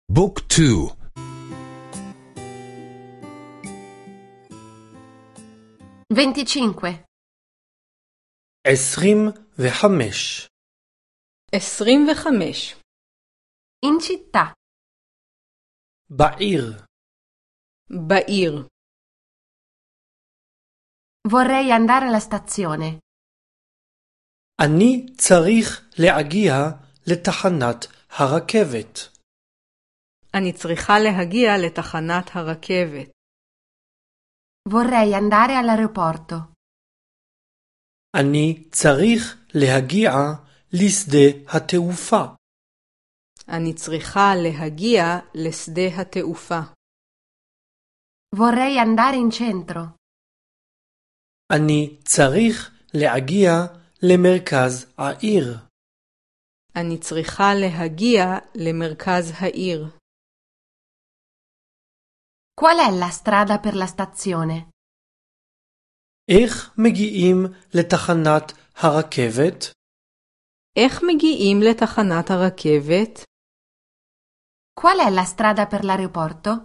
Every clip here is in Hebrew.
بوك 2 25 25 25 in città. בעיר. בעיר. Vorrei andare alla stazione. אני צריך להגיע לתחנת הרכבת. אני צריכה להגיע לתחנת הרכבת. Vorrei andare all'aeroporto. אני צריך להגיע לשדה התעופה. אני צריכה להגיע לשדה התעופה. Vorrei andare in centro. אני צריך להגיע למרכז העיר. אני צריכה להגיע למרכז העיר. Qual è la strada per la stazione? איך מגיעים לתחנת הרכבת? איך מגיעים לתחנת הרכבת? Qual è la strada per l'aeroporto?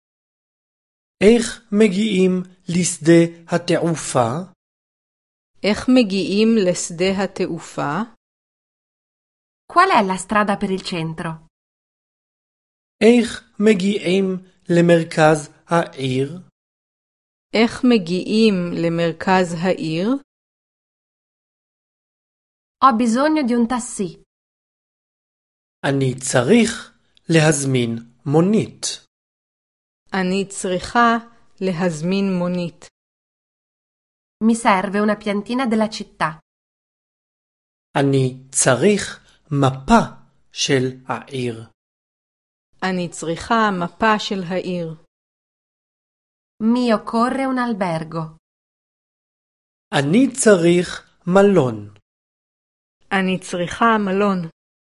איך מגיעים לשדה התעופה? איך מגיעים לשדה התעופה? Qual è la strada per il centro? איך מגיעים למרכז העיר? איך מגיעים למרכז העיר? Ho bisogno di un taxi. אני צריך להזמין מונית. אני צריכה להזמין מונית. Mi serve una piantina della città. אני צריך מפה של העיר. אני צריכה מפה של העיר. Mi occorre un albergo. אני צריך מלון. אני צריכה מלון.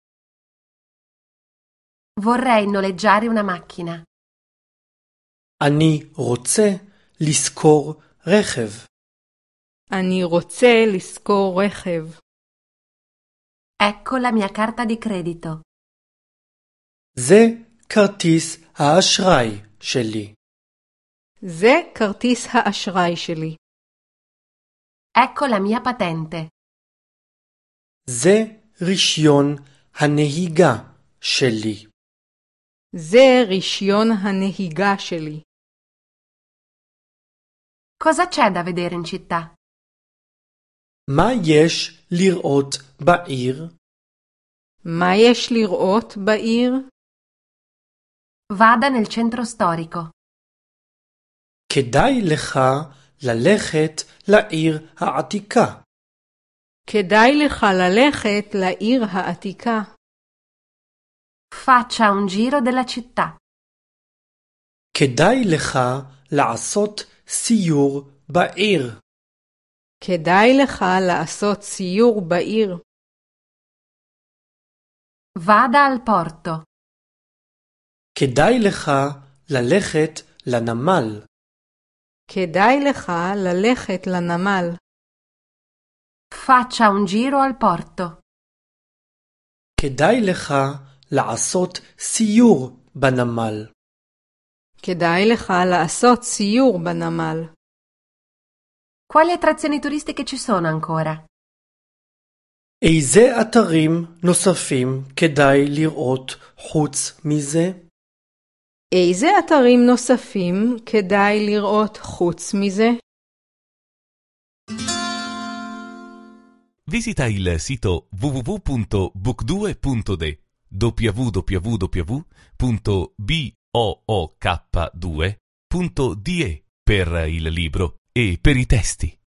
Vorrei noleggiare una macchina. אני רוצה לשכור רכב. אני רוצה לשכור רכב. Ecco la mia carta di credito. זה כרטיס האשראי שלי. זה כרטיס האשראי שלי. Ecco la mia patente. זה רישיון הנהיגה שלי. זה רישיון הנהיגה שלי. Cosa c'è da vedere in città? מה יש לראות בעיר? מה יש לראות בעיר? Vada nel centro storico. כדאי לך ללכת לעיר העתיקה. כדאי לך ללכת לעיר העתיקה. Faccia un giro della città. כדאי לך לעשות סיור בעיר. כדאי לך לעשות סיור בעיר. Vada al porto. כדאי לך ללכת לנמל. כדאי לך ללכת לנמל. Faccia un giro al porto. כדאי לך לעשות סיור בנמל. כדאי לך לעשות סיור בנמל. Quali attrazioni turistiche ci sono ancora? איזה אתרים נוספים כדאי לראות חוץ מזה? איזה אתרים נוספים כדאי לראות חוץ מזה? Visita il sito www.book2.de www.book2.de per il libro e per i testi.